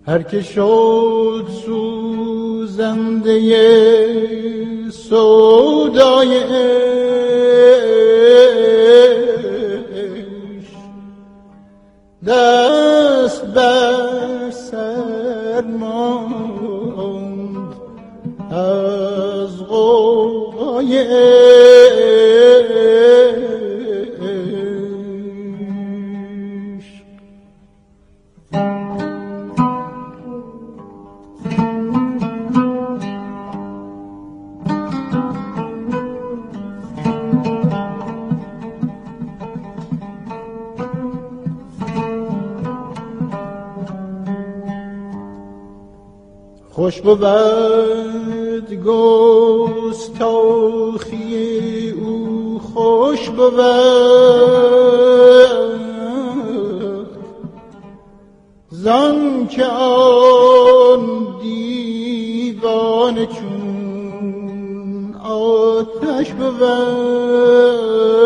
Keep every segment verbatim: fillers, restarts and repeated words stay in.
هر که شد سوزنده سودای عشق، دست بر سر ماند از غوغای عشق. خوش بود گستاخی او، خوش بود زان که آن دیوانه چون آتش بود.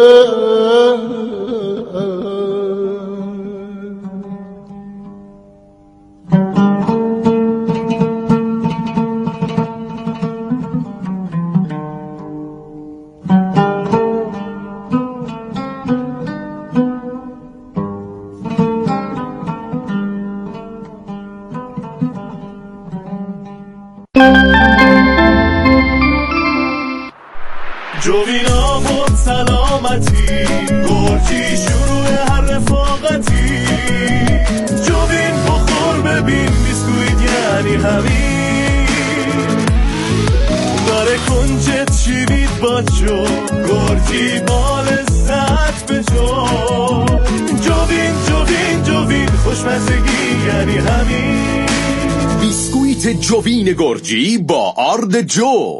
جوینا بود سلامتی، گرجی شروع هر رفاقتی. جوین بخور ببین بیسکویت یعنی همین، داره کنجت شیوید با جو، گرجی بال لذت به جو. جوین جوین جوین خوشمزگی یعنی همین، بیسکویت جوین گرجی با آرد جو.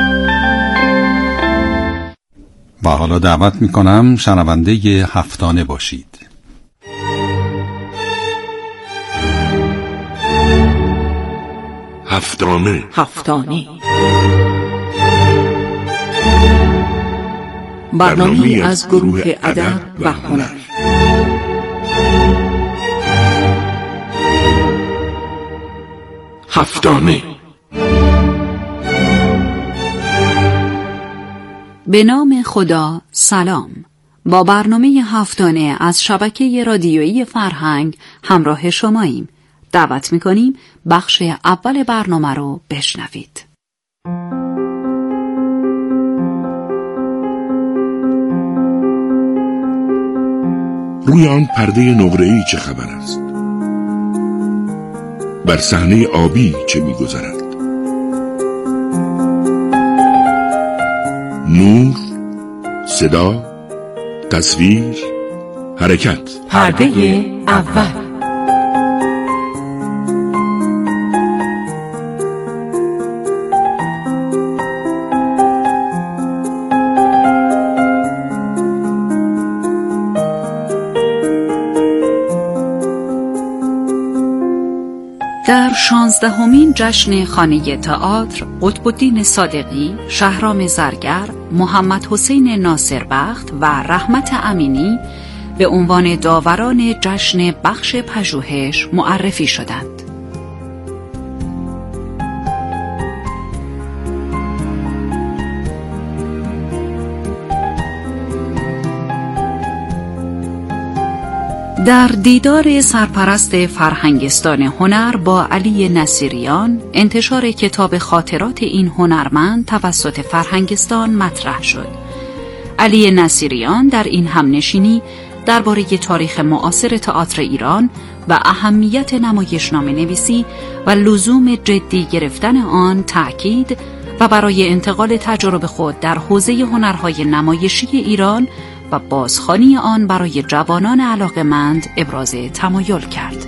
و حالا دعوت میکنم شنونده هفتانه باشید. هفتانه هفتانه برنامه‌ای از گروه ادب و هنر. هفتانه به نام خدا. سلام. با برنامه هفتانه از شبکه رادیویی فرهنگ همراه شماییم. دعوت می‌کنیم بخش اول برنامه رو بشنوید. روی آن پرده نقره‌ای چه خبر است؟ بر صحنه آبی چه می‌گذرد؟ نور، صدا، تصویر، حرکت. پرده اول. در شانزدهمین جشن خانه تئاتر، قطب الدین صادقی، شهرام زرگر، محمد حسین ناصربخت و رحمت امینی به عنوان داوران جشن بخش پژوهش معرفی شدند. در دیدار سرپرست فرهنگستان هنر با علی نصیریان، انتشار کتاب خاطرات این هنرمند توسط فرهنگستان مطرح شد. علی نصیریان در این همنشینی درباره تاریخ معاصر تئاتر ایران و اهمیت نمایشنامه نویسی و لزوم جدی گرفتن آن تأکید و برای انتقال تجربه خود در حوزه هنرهای نمایشی ایران و بازخوانی آن برای جوانان علاقه‌مند ابراز تمایل کرد.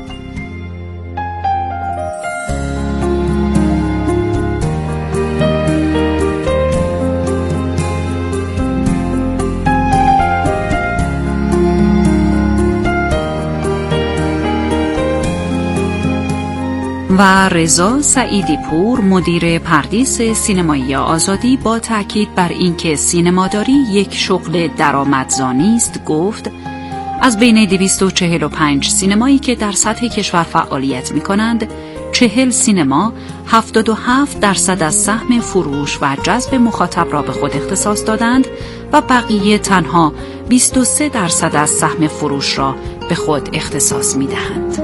و رضا سعیدی پور، مدیر پردیس سینمایی آزادی، با تأکید بر اینکه سینماداری یک شغل درآمدزایی است گفت: از بین دویست و چهل و پنج سینمایی که در سطح کشور فعالیت می‌کنند، چهل سینما هفتاد و هفت درصد از سهم فروش و جذب مخاطب را به خود اختصاص دادند و بقیه تنها بیست و سه درصد از سهم فروش را به خود اختصاص می‌دهند.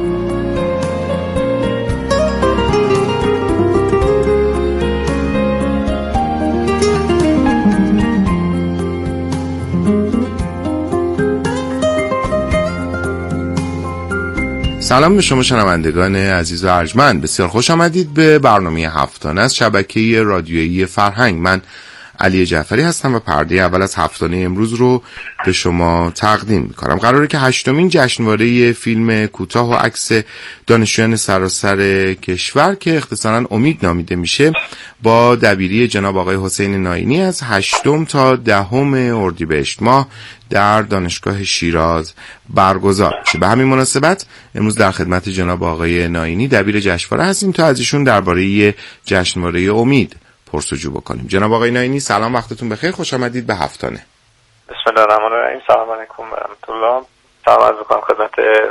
سلام به شما شنوندگان عزیز و ارجمند، بسیار خوش آمدید به برنامه هفتانه از شبکه رادیویی فرهنگ. من علی جعفری هستم و پرده اول از هفتانه امروز رو به شما تقدیم می‌کنم. قراره که هشتمین جشنواره فیلم کوتاه و عکس دانشجویان سراسر کشور که اختصاراً امید نامیده میشه با دبیری جناب آقای حسین ناینی از هشتم تا دهم اردیبهشت ماه در دانشگاه شیراز برگزار میشه. به همین مناسبت امروز در خدمت جناب آقای ناینی دبیر جشنواره هستیم تا از ایشون درباره جشنواره امید پرسجو بکنیم. جناب آقای ناینی سلام، وقتتون بخیر، خوش آمدید به هفتانه. بسم الله الرحمن الرحیم. سلام علیکم و رحمت الله. سلام عرض می‌کنم خدمت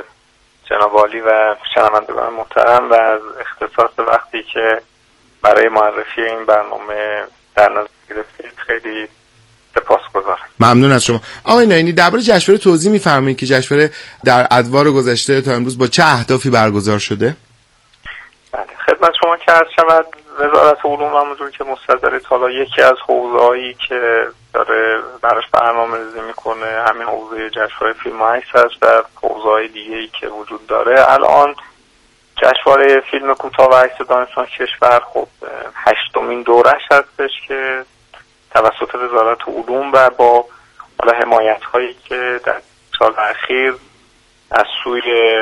جناب عالی و شنوندگان محترم و از اختصاص وقتی که برای معرفی این برنامه در نظر گرفتید خیلی سپاسگزارم. ممنون از شما. آقای ناینی درباره جشنواره توضیح می‌فرمایید که جشنواره در ادوار گذشته تا امروز با چه اهدافی برگزار شده؟ بله، خدمت شما که عرض شود وزارت علوم همونجور که مستدل حالا یکی از حوزه‌هایی که داره براش برنامه‌ریزی میکنه همین حوزه جشنواره فیلم و عکس هست و حوزه‌های دیگه‌ای که وجود داره. الان جشنواره فیلم کوتاه و عکس دانشجویان کشور خب هشتمین دورش هستش که توسط وزارت علوم و با حالا حمایت‌هایی که در سال اخیر از سوی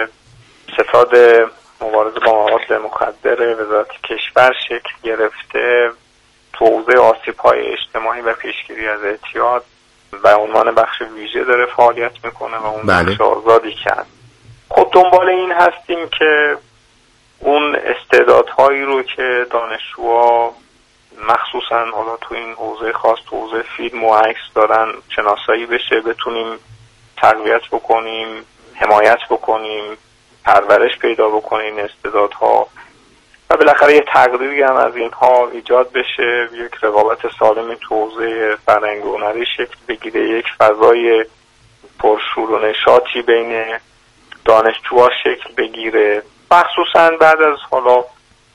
ستاد مبارزه با مواد مخدر وزارت کشور شکل گرفته تو حوزه آسیب‌های اجتماعی و پیشگیری از اعتیاد و عنوان بخش ویژه داره فعالیت میکنه و اون بله. بخش آزادی کرد. خب دنبال این هستیم که اون استعدادهایی رو که دانشجوها مخصوصا حالا تو این حوزه خاص تو حوزه فیلم و عکس دارن شناسایی بشه، بتونیم تقویت بکنیم، حمایت بکنیم، پرورش پیدا بکنیم استعدادها و بالاخره یه تقدیری هم از اینها ایجاد بشه، یک رقابت سالمی تو حوزه فرهنگ و هنری شکل بگیره، یک فضای پرشور و نشاطی بین دانشجوها شکل بگیره، مخصوصا بعد از حالا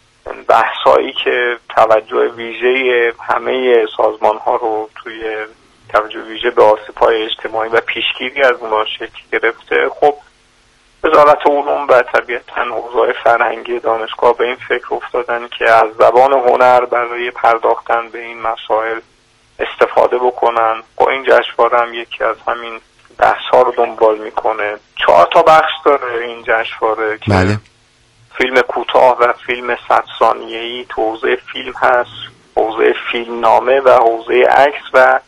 بحثایی که توجه ویژه همه سازمان‌ها رو توی توجه ویژه به آسیب‌های اجتماعی و پیشگیری از اونها شکل گرفته. خب وزارت علوم و طبیعتاً حوزه‌های فرهنگی دانشگاه به این فکر افتادن که از زبان هنر برای پرداختن به این مسائل استفاده بکنن. با این جشنواره هم یکی از همین بحث‌ها رو دنبال میکنه. چهار تا بخش داره این جشنواره که بله. فیلم کوتاه و فیلم صد ثانیه‌ای تو حوزه فیلم هست، حوزه فیلمنامه و حوزه عکس و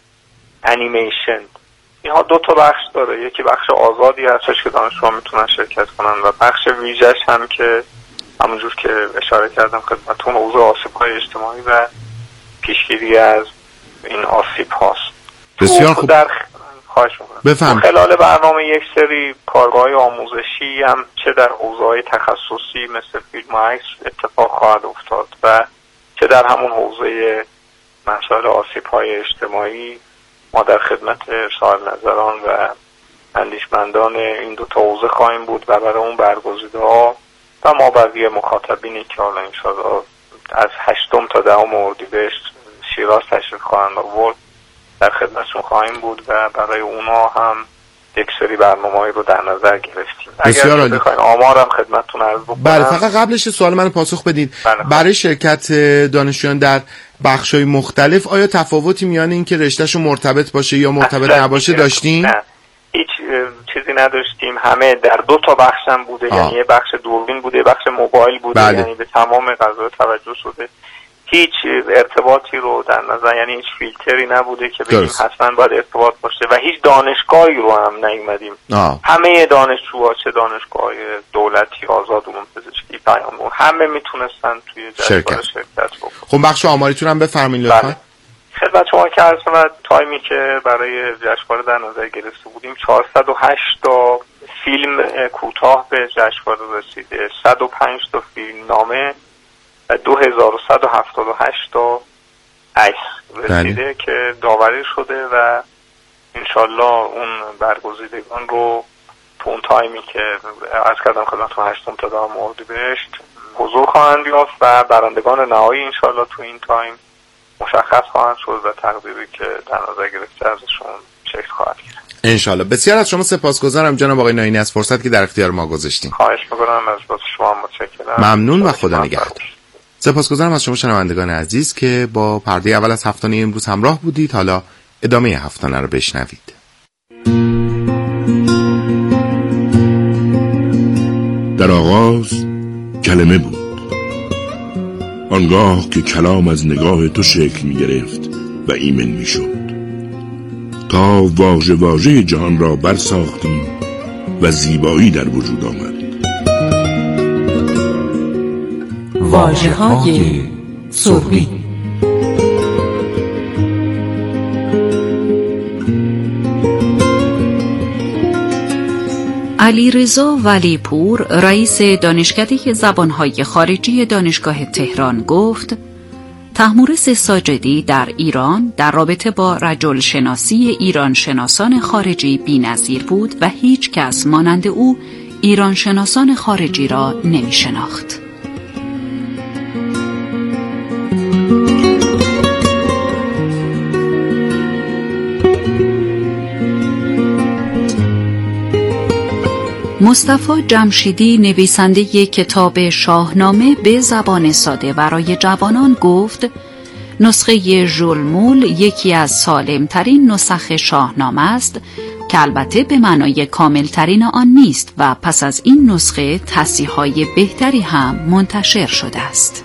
انیمیشن. اینها دو تا بخش داره، یکی بخش آزادی هستش که دانشجوها میتونن شرکت کنن و بخش ویژه‌اش هم که همونجور که اشاره کردم خدمتتون حوزه آسیب‌های اجتماعی و پیشگیری از این آسیب هاست. بسیار خوب. در خواهش می‌کنم. بفهم. خلال برنامه یک سری کارگاه‌های آموزشی هم چه در حوزه‌های تخصصی مثل فیلم و عکس اتفاق خواهد افتاد و چه در همون حوزه مسائل آسیب‌های اجتماعی ما در خدمت صاحب نظران و اندیشمندان این دو تا حوزه خواهیم بود و برای اون برگزیده‌ها و ما بقیه مخاطبینی که حالا انشاءالله از هشتم تا دهم اردیبهشت شیراز تشریف خواهند آورد در خدمتشون خواهیم بود و برای اونا هم یک سری برنامه‌ای رو در نظر گرفتیم. اگر بخواید آمارم خدمتتون عرض بکنم. بله، فقط قبلش سوال منو پاسخ بدید. بله. برای شرکت دانشجویان در بخش‌های مختلف آیا تفاوتی میان این که رشته‌شون مرتبط باشه یا مرتبط نباشه داشتین؟ نه. هیچ چیزی نداشتیم، همه در دو تا بخش هم بوده. آه. یعنی یه بخش دوربین بوده، بخش موبایل بوده. بله. یعنی به تمام قضایا توجه شده. هیچ ارتباطی رو در نظر، یعنی هیچ فیلتری نبوده که بگیم حتما باید ارتباط باشه و هیچ دانشگاهی رو هم نیومدیم. همه دانشجوها چه دانشگاه دولتی، آزاد، علوم پزشکی، پیام‌نور، همه میتونستن توی جشنواره شرکت بکنن. خب بخش آماریتون هم بفرمایید لطفا. بله. خدمت شما که عرض شود تایمی که برای جشنواره در نظر گرفته بودیم چهارصد و هشت تا فیلم کوتاه به جشنواره رسیده، صد و پنج تا فیلم نامه و دو هزار و صد و هفتاد و هشت تا عکس رسیده بله. که داوری شده و انشالله اون برگزیدگان رو تو اون تایمی که عرض کردم خدمتتون هشتم تا دهم اردیبهشت حضور خواهند یافت و برندگان نهایی انشالله تو این تایم مشخص خواهند شد و تقدیری که در نظر گرفته ازشون شکل خواهد گرفت انشالله. بسیار از شما سپاسگزارم جناب آقای ناینی از فرصت که در اختیار ما گذاشتین. خواهش میکنم، از لطف شما متشکرم. ممنون و خدا نگهدار. سپاسگزارم از شما شنوندگان عزیز که با پرده اول از هفتانه امروز همراه بودید. حالا ادامه هفتانه رو بشنوید. در آغاز کلمه بود، آنگاه که کلام از نگاه تو شکل می گرفت و ایمن می شد، تا واژه واژه جهان را برساختیم و زیبایی در وجود آمد. واژه های سربی. علیرضا ولیپور رئیس دانشکده زبانهای خارجی دانشگاه تهران گفت طهمورث ساجدی در ایران در رابطه با رجل شناسی ایران شناسان خارجی بی‌نظیر بود و هیچ کس مانند او ایران شناسان خارجی را نمی شناخت. مصطفی جمشیدی نویسنده کتاب شاهنامه به زبان ساده برای جوانان گفت نسخه ژول مول یکی از سالمترین نسخ شاهنامه است که البته به معنای کاملترین آن نیست و پس از این نسخه تصحیح‌های بهتری هم منتشر شده است.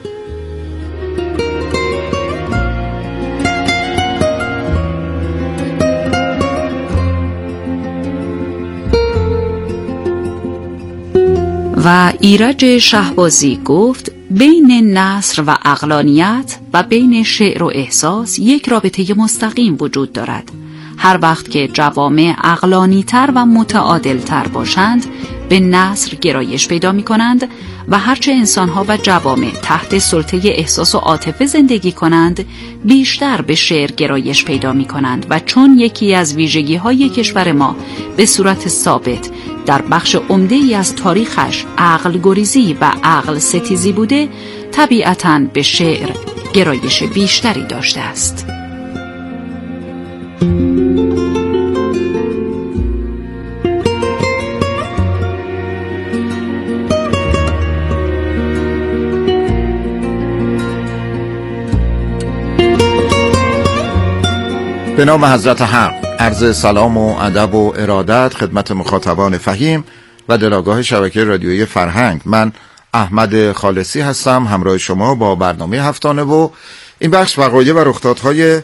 و ایرج شهبازی گفت بین نثر و عقلانیت و بین شعر و احساس یک رابطه مستقیم وجود دارد. هر وقت که جوامع عقلانی‌تر و متعادل‌تر باشند به نثر گرایش پیدا می‌کنند و هرچه انسان‌ها و جوامع تحت سلطه احساس و عاطفه زندگی کنند بیشتر به شعر گرایش پیدا می‌کنند و چون یکی از ویژگی‌های کشور ما به صورت ثابت در بخش عمده‌ای از تاریخش عقل گریزی و عقل ستیزی بوده طبیعتاً به شعر گرایش بیشتری داشته است. به نام حضرت حق عرض سلام و ادب و ارادت خدمت مخاطبان فهیم و دلاگاه شبکه رادیویی فرهنگ. من احمد خالصی هستم همراه شما با برنامه هفتانه و این بخش وقایع و رخدادهای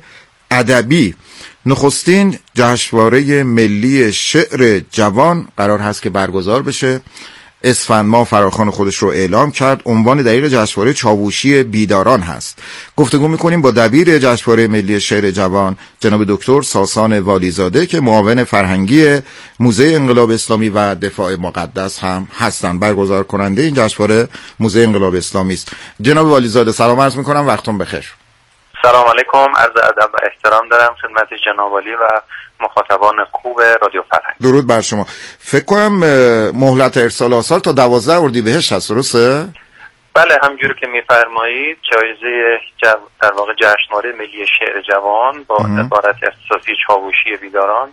ادبی. نخستین جشنواره ملی شعر جوان قرار هست که برگزار بشه. اسفند ماه فراخوان خودش رو اعلام کرد. عنوان دقیق جشنواره چاووشی بیداران هست. گفتگو میکنیم با دبیر جشنواره ملی شعر جوان جناب دکتر ساسان والیزاده که معاون فرهنگی موزه انقلاب اسلامی و دفاع مقدس هم هستند. برگزار کننده این جشنواره موزه انقلاب اسلامی است. جناب والیزاده سلام عرض میکنم، وقتتون بخیر. سلام علیکم، عرض ادب و احترام دارم خدمت جناب والی و مخاطبان خوب رادیو فرهنگ. درود بر شما. فکر کنم مهلت ارسال آثار تا دوازده اردیبهشت هست، درسته؟ بله، همجوری که میفرمایید جایزه جو... در واقع جشنواره ملی شعر جوان با عبارت اختصاصی چاووشی بیداران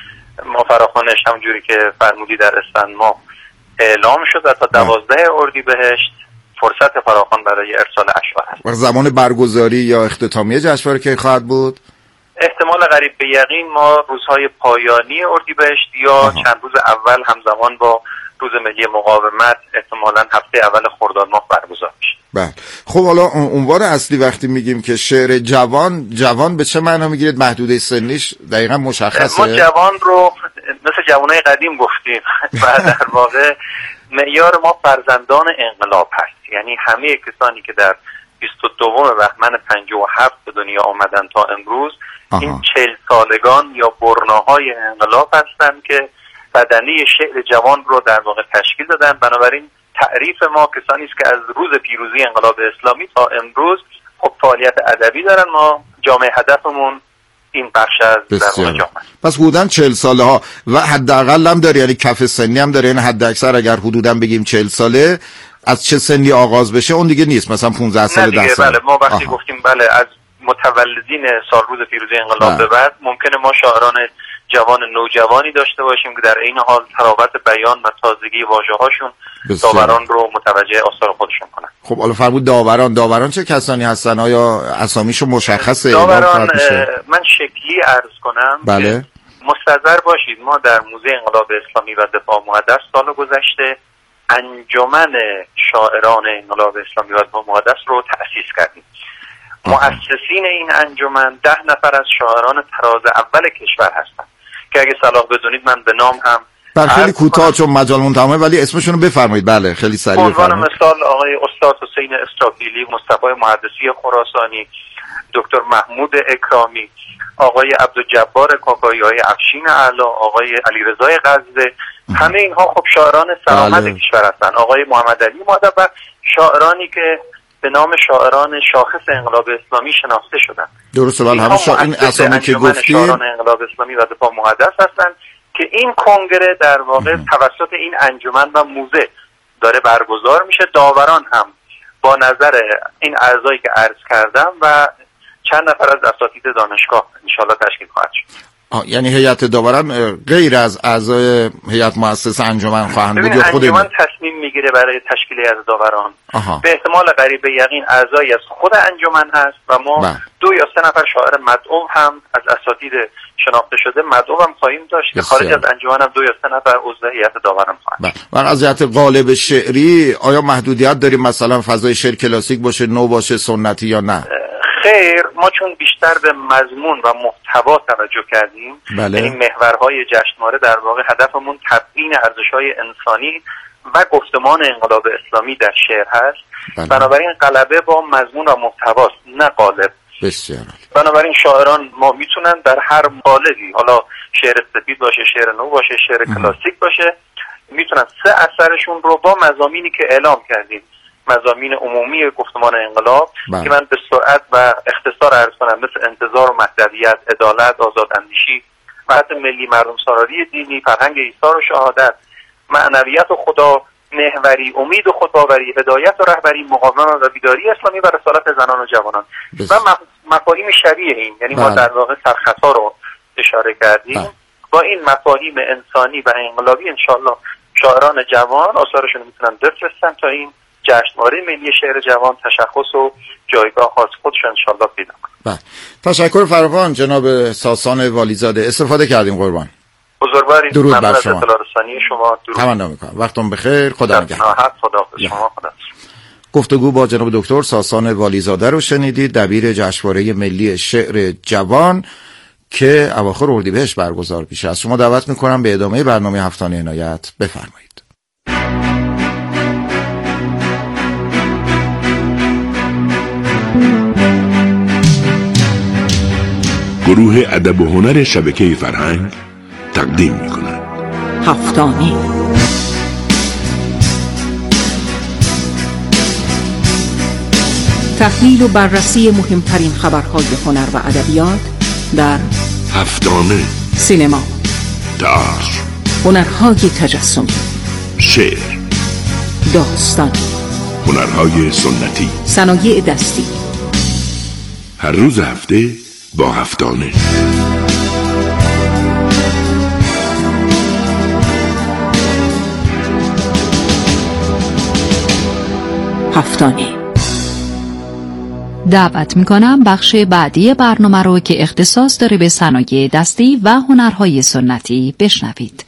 ما فراخوانش همجوری که فرمودی در اسفند ماه اعلام شد و تا دوازده اردیبهشت فرصت فراخوان برای ارسال اشعار هست. و زمان برگزاری یا اختتامیه جشنواره که خواهد بود؟ احتمال قریب به یقین ما روزهای پایانی اردیبهشت یا آها. چند روز اول همزمان با روز ملی مقاومت احتمالاً هفته اول خرداد ماه برگزار میشه. بله. خب حالا عنوان اصلی وقتی میگیم که شعر جوان، جوان به چه معنا میگیرید؟ محدوده سنیش دقیقاً مشخصه؟ ما جوان رو مثل جوانای قدیم گفتیم و در واقع معیار ما فرزندان انقلاب هست، یعنی همه کسانی که در بیست و دو بهمن پنجاه و هفت به دنیا آمدن تا امروز آها. این چهل سالگان یا برناهای انقلاب هستند که بدنه شعر جوان رو در واقع تشکیل دادن. بنابراین تعریف ما کسانی است که از روز پیروزی انقلاب اسلامی تا امروز خب فعالیت ادبی دارن. ما جامعه هدفمون این بخش از در واقع جامعه. پس حدوداً چهل ساله ها و حداقل هم داره، یعنی کف سنی هم داره، یعنی حد اکثر اگر حدوداً بگیم چهل ساله از چه سنی آغاز بشه اون دیگه نیست، مثلا پانزده سال ده سال. بله ما وقتی آها. گفتیم بله از متولدین سال روز پیروزی انقلاب به بعد ممکنه ما شاعران جوان نوجوانی داشته باشیم که در این حال تراوت بیان و تازگی واژه‌هاشون داوران رو متوجه آثار خودشون کنن. خب حالا فرمود داوران داوران چه کسانی هستن؟ آیا اسامیشون مشخصه؟ داوران من شکلی عرض کنم. بله. مستحضر باشید ما در موزه انقلاب اسلامی و دفاع مقدس سال گذشته انجمن شاعران انقلاب اسلامی و دفاع مقدس رو تأسیس کردیم. مؤسسین این انجمن ده نفر از شاعران تراز اول کشور هستند که اگه صلاح بدونید من به نام هم بله خیلی کوتاه چون مجالمون تمامه ولی اسمشون رو بفرمایید. بله خیلی سریع بفرمایید. مثال آقای استاد حسین استرابیلی، مصطفی محدثی خراسانی، دکتر محمود اکرامی، آقای عبدالجبار کاکایی، آقای افشین اعلی، آقای علیرضا غزه، همه اینها خب شاعران سرآمد بله. کشور هستند. آقای محمد علی مادب و شاعرانی که به نام شاعران شاخص انقلاب اسلامی شناخته شدند. درسته. ولی همه شا... این اسامی که گفتید شاعران انقلاب اسلامی و دفاع مقدس هستند که این کنگره در واقع ام. توسط این انجمن و موزه داره برگزار میشه. داوران هم با نظر این اعضایی که عرض کردم و چند نفر از اساتید دانشگاه انشالله تشکیل خواهد شد. یعنی هیئت داوران غیر از اعضای هیئت مؤسسه انجمن خواهند بود یا خود انجمن تصمیم میگیره برای تشکیل از داوران؟ آها. به احتمال قریب به یقین اعضایی از خود انجمن هست و ما با. دو یا سه نفر شاعر مدعو هم از اساتید شناخته شده مدعو هم خواهیم داشت که خارج از انجمن هم دو یا سه نفر عضو هیئت داوران خواهند. و از جهت قالب شعری آیا محدودیت داریم مثلا فضای شعر کلاسیک باشه، نو باشه، سنتی یا نه؟ خیر، ما چون بیشتر به مضمون و محتوا توجه کردیم بله. یعنی محورهای جشنواره در واقع هدفمون تبیین ارزش‌های انسانی و گفتمان انقلاب اسلامی در شعر هست. بله. بنابراین غلبه با مضمون و محتواست نه قالب. بسیار. بنابراین شاعران ما میتونن در هر قالبی، حالا شعر سپید باشه، شعر نو باشه، شعر ام. کلاسیک باشه، میتونن سه اثرشون رو با مضامینی که اعلام کردیم، مضامین عمومی گفتمان انقلاب بله. که من به سرعت و اختصار عرض کنم، مثل انتظار و مهدویت، عدالت، آزاداندیشی، وحدت ملی، مردم سرایی دینی، فرهنگ ایثار و شهادت، معنویت و خدا، محوری، امید و خودباوری، هدایت و رهبری، مقاومت و بیداری اسلامی و رسالت زنان و جوانان بس. و مفاهیم شبیه این، یعنی بله. ما در واقع سرخطا رو اشاره کردیم بله. با این مفاهیم انسانی و انقلابی انشالله شاعران جوان آثارشون میتونن بفرستن تا این جشنواره ملی شعر جوان تشخص و جایگاه خاص خودش انشالله پیدا کنه. بله. تشکر فراوان جناب ساسان والیزاده، استفاده کردیم قربان. بزرگوارید. درود بر شما. اطلاع رسانی شما. درود. تمنا میکنم. وقتتون بخیر. خدا نگهدار. خدا شما خدا. گفتگو با جناب دکتر ساسان والیزاده رو شنیدید، دبیر جشنواره ملی شعر جوان که اواخر اردیبهشت برگزار میشه. از شما دعوت میکنم به ادامه برنامه هفتانه عنایت بفرمایید. گروه ادب و هنر شبکه فرهنگ تقدیم می‌کند هفتانه تحلیل و بررسی مهمترین خبرهای هنر و ادبیات در هفتانه سینما، تئاتر، هنرهای تجسمی، شعر، داستان، هنرهای سنتی، صنایع دستی. هر روز هفته با هفتانه. هفتانه دعوت میکنم بخش بعدی برنامه رو که اختصاص داره به صنایع دستی و هنرهای سنتی بشنوید.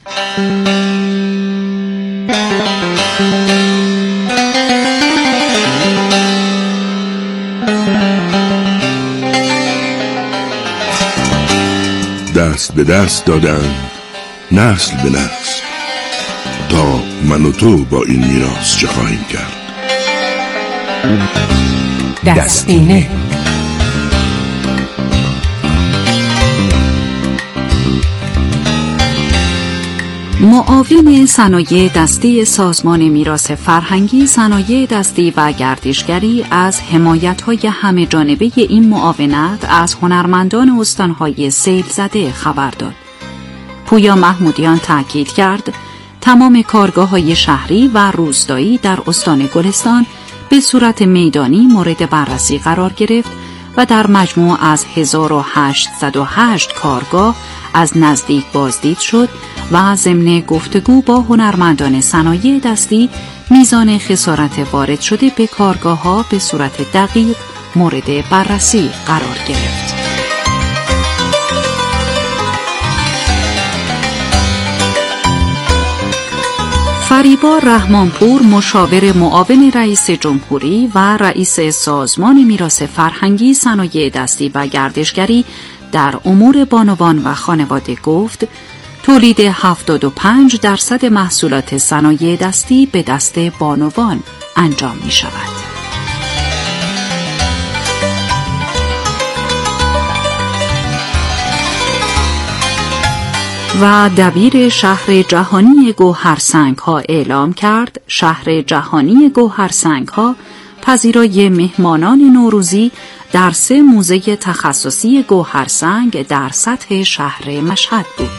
دست به دست دادن نسل به نسل تا من و تو با این میراث چه خواهیم کرد. دستینه معاون صنایع دستی سازمان میراث فرهنگی، صنایع دستی و گردشگری از حمایت‌های همه جانبه این معاونت از هنرمندان استان‌های سیل زده خبر داد. پویا محمودیان تاکید کرد تمام کارگاه‌های شهری و روستایی در استان گلستان به صورت میدانی مورد بررسی قرار گرفت و در مجموع از هزار و هشتصد و هشت کارگاه از نزدیک بازدید شد و ضمن گفتگو با هنرمندان صنایع دستی میزان خسارت وارد شده به کارگاه‌ها به صورت دقیق مورد بررسی قرار گرفت. فریبا رحمانپور، مشاور معاون رئیس جمهوری و رئیس سازمان میراث فرهنگی، صنایع دستی و گردشگری در امور بانوان و خانواده گفت تولید هفتاد و پنج درصد محصولات صنایع دستی به دست بانوان انجام می شود. و دبیر شهر جهانی گوهرسنگ ها اعلام کرد شهر جهانی گوهرسنگ ها پذیرای مهمانان نوروزی در سه موزه تخصصی گوهرسنگ در سطح شهر مشهد بود.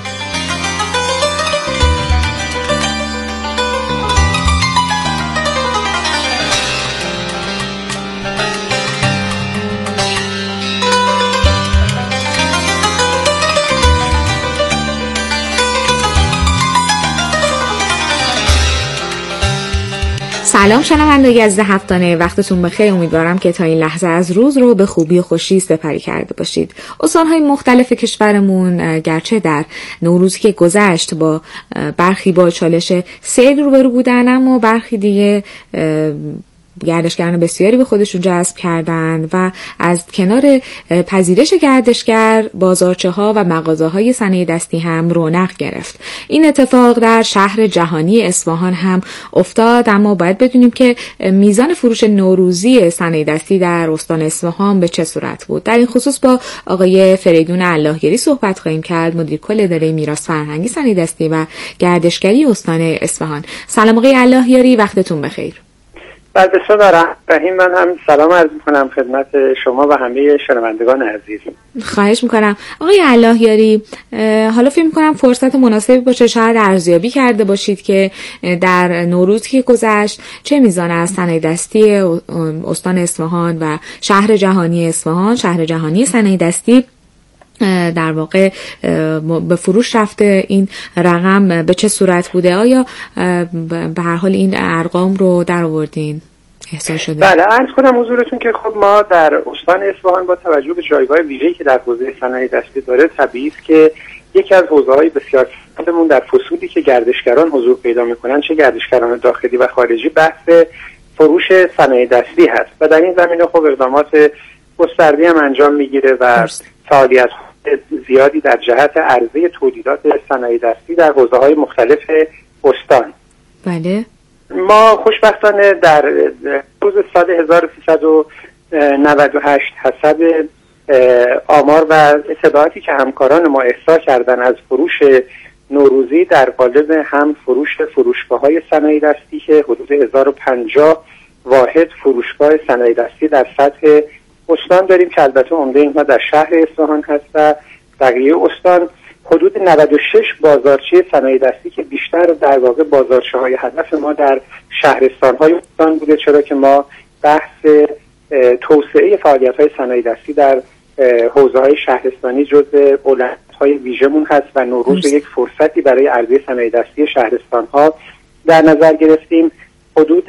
سلام شنوندگان عزیز هفتانه، وقتتون بخیر. امیدوارم که تا این لحظه از روز رو به خوبی و خوشی سپری کرده باشید. استان‌های مختلف کشورمون گرچه در نوروزی که گذشت با برخی با چالش سیل روبرو بودن، اما برخی دیگه گردشگران بسیاری به خودشون جذب کردن و از کنار پذیرش گردشگر بازارچه ها و مغازه های صنایع دستی هم رونق گرفت. این اتفاق در شهر جهانی اصفهان هم افتاد، اما باید بدونیم که میزان فروش نوروزی صنایع دستی در استان اصفهان به چه صورت بود. در این خصوص با آقای فریدون اللهیاری صحبت خواهیم کرد، مدیر کل اداره میراث فرهنگی، صنایع دستی و گردشگری استان اصفهان. سلام آقای اللهیاری، وقتتون بخیر. بله بسیار رحیم، من هم سلام عرض میکنم خدمت شما و همه شنوندگان عزیز. خواهش میکنم آقای اللهیاری، حالا فکر میکنم فرصت مناسبی باشه شاید ارزیابی کرده باشید که در نوروز که گذشت چه میزان از صنایع دستی استان اصفهان و شهر جهانی اصفهان، شهر جهانی صنایع دستی در واقع به فروش رفته، این رقم به چه صورت بوده؟ آیا به هر حال این ارقام رو در آوردین؟ احساس شده؟ بله، عرض کنم حضورتون که خب ما در استان اصفهان با توجه به جایگاه ویژه‌ای که در حوزه صنایع دستی داره، طبیعی است که یکی از حوزه‌های بسیار مهممون در فصولی که گردشگران حضور پیدا می‌کنن، چه گردشگران داخلی و خارجی، بحث فروش صنایع دستی هست و در این زمینه خب اقدامات گسترده‌ای هم انجام می‌گیره و فعالیت زیادی در جهت عرضه تولیدات صنایع دستی در حوزه‌های مختلف استان. بله. ما خوشبختانه در روز سال هزار و سیصد و نود و هشت حسب آمار و اطلاعاتی که همکاران ما احصا کردن از فروش نوروزی در قالب هم فروش فروشگاه‌های صنایع دستی که حدود هزار و پنجاه واحد فروشگاه صنایع دستی در سطح استان داریم که البته عمده اینها در شهر اصفهان هست و بقیه استان، حدود نود و شش بازارچه صنایع دستی که بیشتر در واقع بازارچه‌های هدف ما در شهرستان‌های استان بوده، چرا که ما بحث توسعه فعالیت‌های صنایع دستی در حوزه‌های شهرستانی جزء اولویت‌های ویژه‌مون هست و نوروز یک فرصتی برای عرضه صنایع دستی شهرستان‌ها در نظر گرفتیم. حدود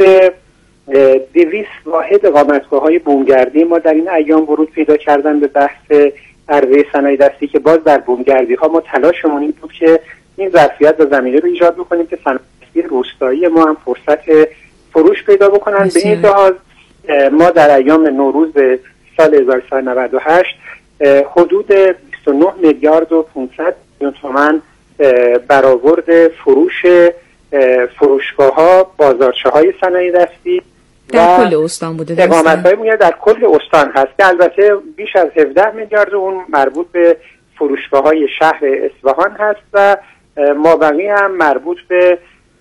دویست واحد اقامتگاه‌های بومگردی ما در این ایام ورود پیدا کردن به بحث عرضه صنایع دستی که باز در بومگردی‌ها ما تلاشمون این بود که این ظرفیت و زمینه رو ایجاد بکنیم که صنایع دستی روستایی ما هم فرصت فروش پیدا بکنن. به این لحاظ ما در ایام نوروز سال هزار و سیصد و نود و هشت حدود بیست و نه میلیارد و پانصد میلیون تومان برآورد فروش فروشگاه‌ها، بازارچه‌های صنایع دستی در کل استان بوده. اقامت‌های میاد در کل استان هست که البته بیش از هفده میلیارد اون مربوط به فروشگاه‌های شهر اصفهان هست و مابقی هم مربوط به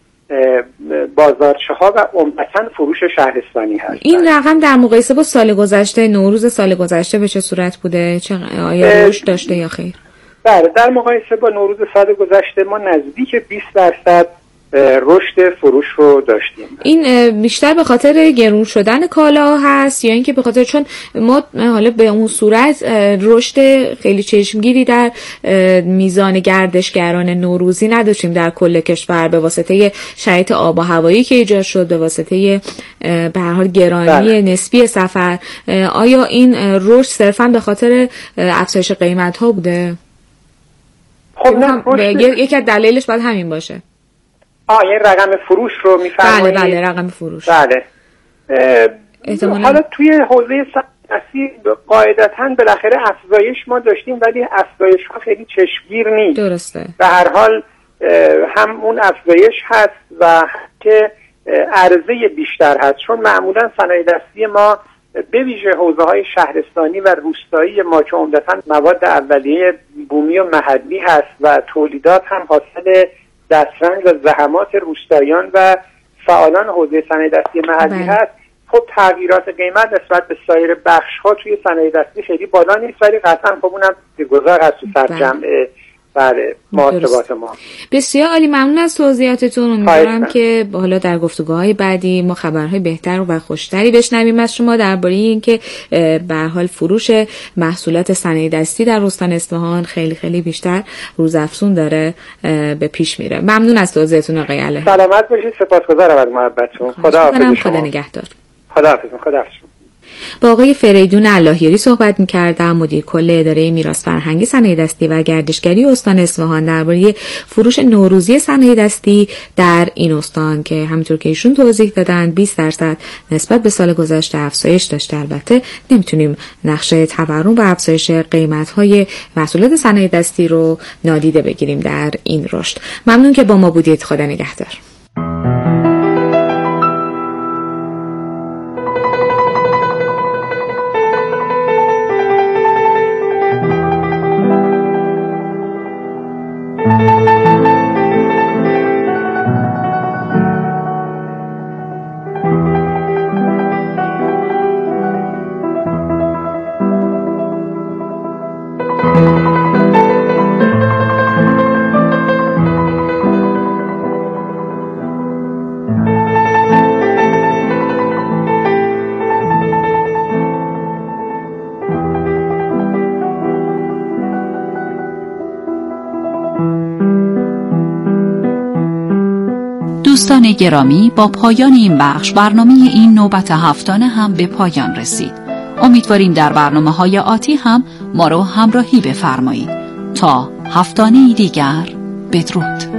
بازارچه ها و عمدتاً فروش شهرستانی هست. این رقم در مقایسه با سال گذشته، نوروز سال گذشته به چه صورت بوده؟ چه آیا رشد داشته یا خیر؟ بله، در مقایسه با نوروز سال گذشته ما نزدیک بیست درصد رشد فروش رو داشتیم. این بیشتر به خاطر گرون شدن کالا هست یا اینکه به خاطر چون ما حالا به اون صورت رشد خیلی چشمگیری در میزان گردشگران نوروزی نداشتیم در کل کشور به واسطه شرایط آب و هوایی که ایجاد شد، به واسطه به هر حال گرانی بله. نسبی سفر. آیا این رشد صرفا به خاطر افزایش قیمت ها بوده؟ خب نه، یکی از دلایلش باید همین باشه. آه یه رقم فروش رو میفرمایید؟ بله بله رقم فروش. بله. احتمالاً حالا توی حوزه صنعتی قاعدتاً بالاخره افزایش ما داشتیم، ولی افزایش ها خیلی چشمگیر نیست. درسته. به هر حال هم اون افزایش هست و هم که عرضه بیشتر هست، چون معمولاً صنایع دستی ما به ویژه حوزه های شهرستانی و روستایی ما که عمدتاً مواد اولیه بومی و محلی هست و تولیدات هم حاصل دسترنج و زحمات روستاییان و فعالان حوزه صنایع دستی محلی بله. هست. خب تغییرات قیمت نسبت به سایر بخش ها توی صنایع دستی خیلی بالا نیست، ولی قطعا خب اونم گذار هست تو سرجمع بله محاسبات ما. بسیار عالی، ممنون از توضیحاتتون. امیدوارم که حالا در گفتگوهای بعدی ما خبرهای بهتر و خوشتری بشنویم از شما درباره اینکه به هر حال فروش محصولات صنایع دستی در استان اصفهان خیلی خیلی بیشتر روزافزون داره به پیش میره. ممنون از توضیحتون آقای الهی. سلامت باشید، سپاسگزارم از محبتتون. خداحافظ. خدا نگهدار. خداحافظ. خداحافظ. با آقای فریدون اللهیاری صحبت می‌کردم، مدیر کل اداره میراث فرهنگی صنایع دستی و گردشگری استان اصفهان، درباره فروش نوروزی صنایع دستی در این استان که همونطور که ایشون توضیح دادن بیست درصد نسبت به سال گذشته افزایش داشته. البته نمیتونیم نقشه تورم و افزایش قیمت‌های محصولات صنایع دستی رو نادیده بگیریم در این رشد. ممنون که با ما بودید. خدا نگهدار. دوستان گرامی، با پایان این بخش برنامه این نوبت هفتانه هم به پایان رسید. امیدواریم در برنامه‌های آتی هم ما رو همراهی بفرمایید. تا هفتانه دیگر، بدرود.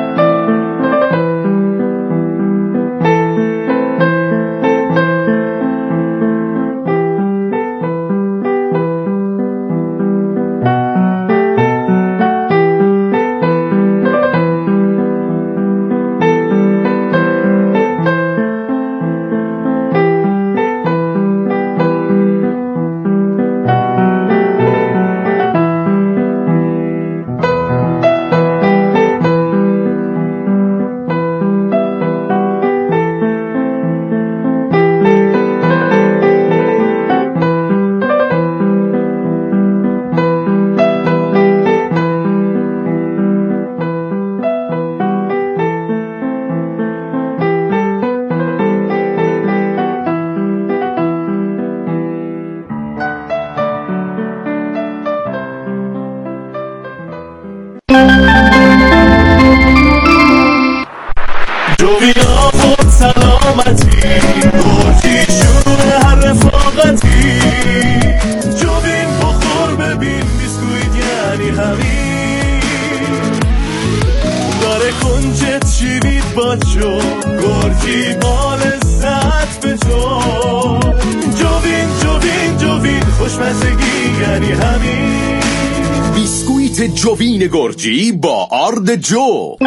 جوینا بود سلامتی گرجی شروع هر رفاقتی جوین بخور ببین بیسکویت یعنی همین داره کنجت شیوید با جو گرجی با لذت به جو جوین جوین جوین خوشمزگی یعنی همین بیسکویت جوین گرجی با آرد جو.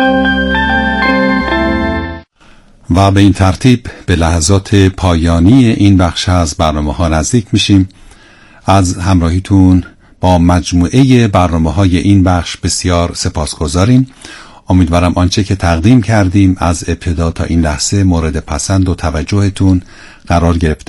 و به این ترتیب به لحظات پایانی این بخش از برنامه ها نزدیک میشیم. از همراهیتون با مجموعه برنامه های این بخش بسیار سپاسگزاریم. امیدوارم آنچه که تقدیم کردیم از ابتدا تا این لحظه مورد پسند و توجهتون قرار گرفته